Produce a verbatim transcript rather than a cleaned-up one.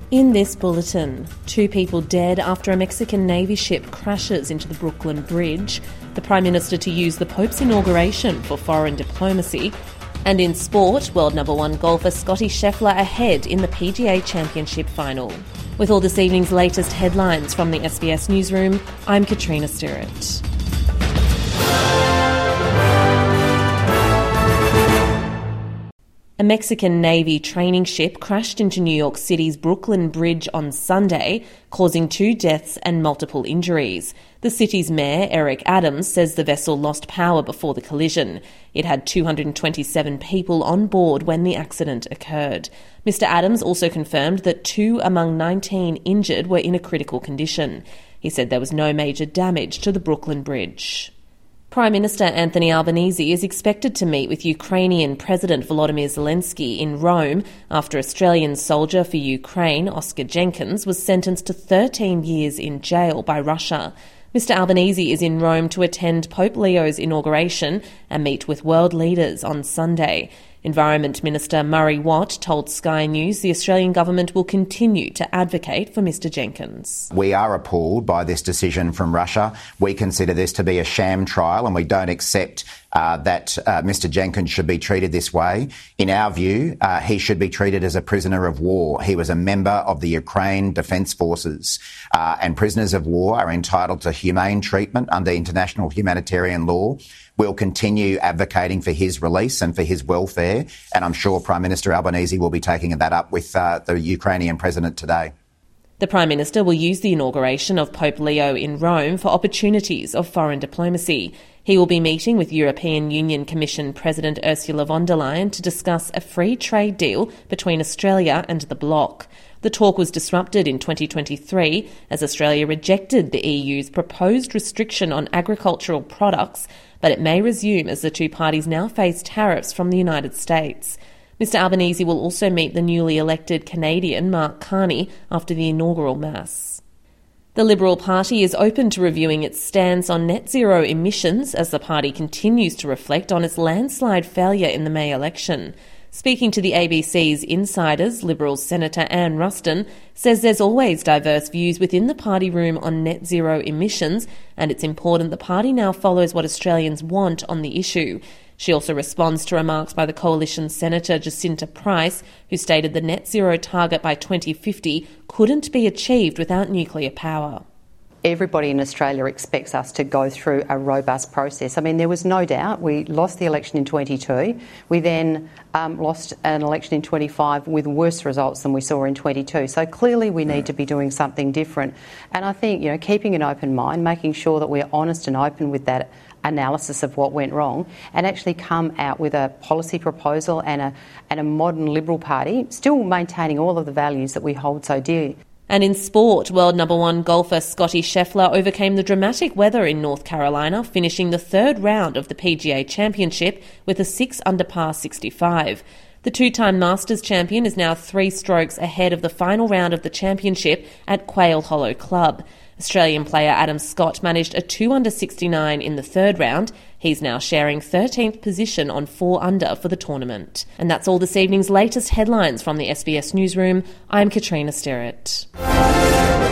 In this bulletin, two people dead after a Mexican Navy ship crashes into the Brooklyn Bridge, the Prime Minister to use the Pope's inauguration for foreign diplomacy, and in sport, world number one golfer Scottie Scheffler ahead in the P G A Championship final. With all this evening's latest headlines from the S B S Newsroom, I'm Katrina Stewart. A Mexican Navy training ship crashed into New York City's Brooklyn Bridge on Sunday, causing two deaths and multiple injuries. The city's mayor, Eric Adams, says the vessel lost power before the collision. It had two hundred twenty-seven people on board when the accident occurred. Mister Adams also confirmed that two among nineteen injured were in a critical condition. He said there was no major damage to the Brooklyn Bridge. Prime Minister Anthony Albanese is expected to meet with Ukrainian President Volodymyr Zelensky in Rome after Australian soldier for Ukraine, Oscar Jenkins, was sentenced to thirteen years in jail by Russia. Mister Albanese is in Rome to attend Pope Leo's inauguration and meet with world leaders on Sunday. Environment Minister Murray Watt told Sky News the Australian government will continue to advocate for Mister Jenkins. We are appalled by this decision from Russia. We consider this to be a sham trial and we don't accept uh, that uh, Mister Jenkins should be treated this way. In our view, uh, he should be treated as a prisoner of war. He was a member of the Ukraine Defence Forces uh, and prisoners of war are entitled to humane treatment under international humanitarian law. We'll continue advocating for his release and for his welfare, and I'm sure Prime Minister Albanese will be taking that up with uh, the Ukrainian President today. The Prime Minister will use the inauguration of Pope Leo in Rome for opportunities of foreign diplomacy. He will be meeting with European Union Commission President Ursula von der Leyen to discuss a free trade deal between Australia and the bloc. The talk was disrupted in twenty twenty-three as Australia rejected the E U's proposed restriction on agricultural products, but it may resume as the two parties now face tariffs from the United States. Mister Albanese will also meet the newly elected Canadian Mark Carney after the inaugural Mass. The Liberal Party is open to reviewing its stance on net zero emissions as the party continues to reflect on its landslide failure in the May election. Speaking to the A B C's Insiders, Liberals Senator Anne Ruston says there's always diverse views within the party room on net zero emissions, and it's important the party now follows what Australians want on the issue. She also responds to remarks by the Coalition Senator Jacinta Price, who stated the net zero target by twenty fifty couldn't be achieved without nuclear power. Everybody in Australia expects us to go through a robust process. I mean, there was no doubt. We lost the election in twenty-two. We then um, lost an election in twenty-five with worse results than we saw in twenty-two. So clearly we need to be doing something different. And I think, you know, keeping an open mind, making sure that we're honest and open with that analysis of what went wrong and actually come out with a policy proposal and a, and a modern Liberal Party, still maintaining all of the values that we hold so dear. And in sport, world number one golfer Scottie Scheffler overcame the dramatic weather in North Carolina, finishing the third round of the P G A Championship with a six under par sixty-five. The two-time Masters champion is now three strokes ahead of the final round of the championship at Quail Hollow Club. Australian player Adam Scott managed a two under sixty-nine in the third round. He's now sharing thirteenth position on four under for the tournament. And that's all this evening's latest headlines from the S B S Newsroom. I'm Katrina Stewart.